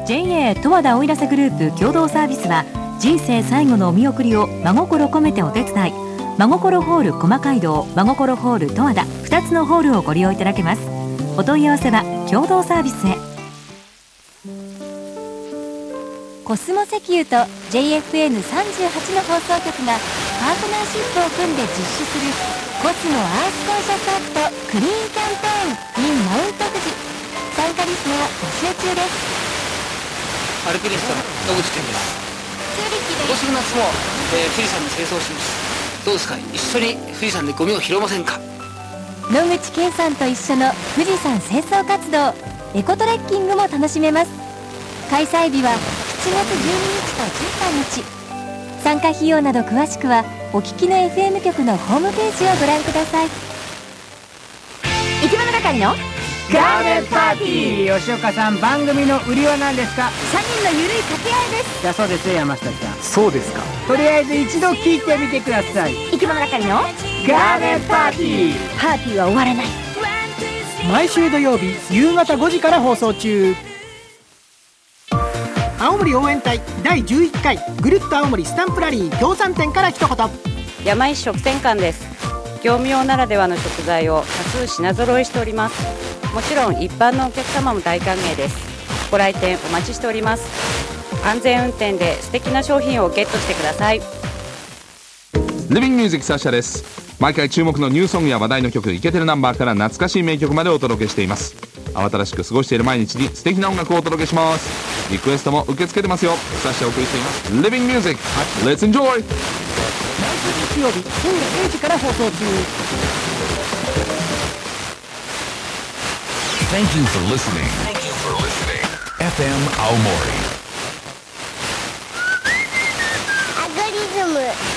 JA 十和田奥入瀬グループ共同サービスは、人生最後のお見送りを真心込めてお手伝い。真心ホール駒街道、真心ホール十和田、2つのホールをご利用いただけます。お問い合わせは共同サービスへ。コスモ石油と JFN38 の放送局がパートナーシップを組んで実施するコスモアースコンシャスアットクリーンキャンペーン in マウント富士。参加リスナー募集中です。 アルピニストの野口健です。今年の夏も、富士山に清掃します。どうですか、一緒に富士山でゴミを拾いませんか。 野口健さんと一緒の富士山清掃活動、エコトレッキングも楽しめます。開催日は7月12日と13日。参加費用など詳しくはお聞きの FM 局のホームページをご覧ください。生き物係のガーデンパーティー。吉岡さん、番組の売りは何ですか？ 3人のゆるい掛け合いです。 だそうですよ、山下さん。 そうですか。 とりあえず一度聞いてみてください。 生き物係のガーデンパーティー。 パーティーは終わらない。 毎週土曜日夕方5時から放送中。青森応援隊第11回ぐるっと青森スタンプラリー協賛店から一言。 山石食店館です。業務用ならではの食材を多数品揃えしております。もちろん一般のお客様も大歓迎です。ご来店お待ちしております。安全運転で素敵な商品をゲットしてください。 リビングミュージックサッシャです。毎回注目のニューソングや話題の曲、イケてるナンバーから懐かしい名曲までお届けしています。慌ただしく過ごしている毎日に素敵な音楽をお届けします。リクエストも受け付けてますよ。サッシャお送りしています。リビングミュージック Let's enjoy。 毎週日曜日深夜0時から放送中。 Thank you for listening. FM 青森。 アグリズム。